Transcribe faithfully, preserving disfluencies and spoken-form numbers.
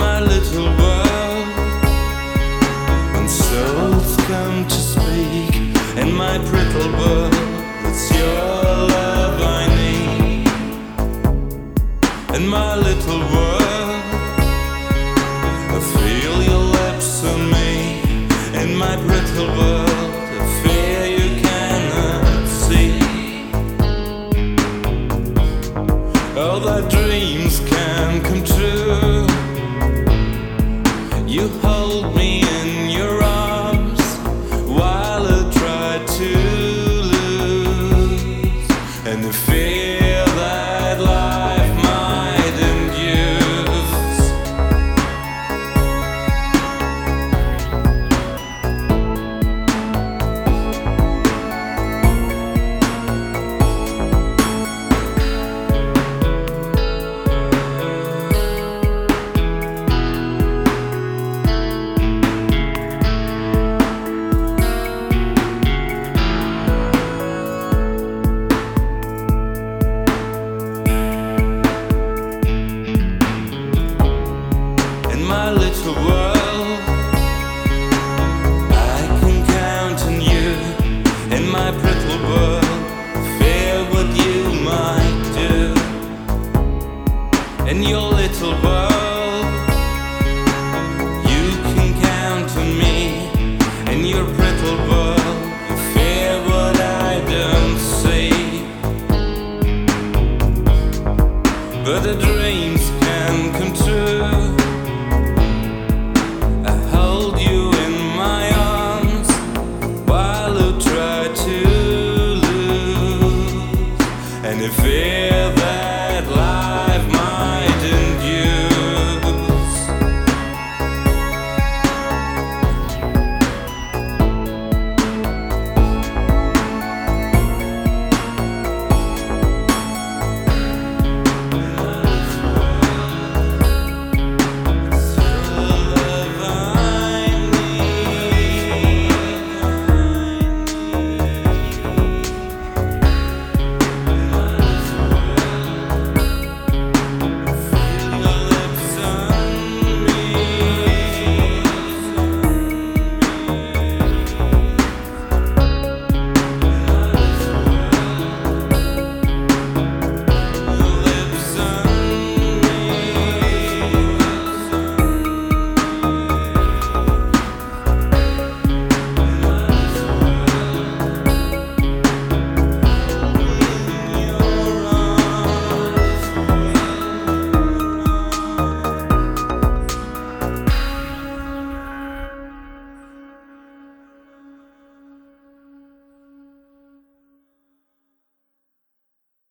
my little world, when souls come to speak in my brittle world, it's your love I need. In my little world, I feel your lips on me. In my brittle world, a fear you cannot see. All that dreams can come true. You hold me in your arms while I try to lose, and the fear that life might induce. In my little world,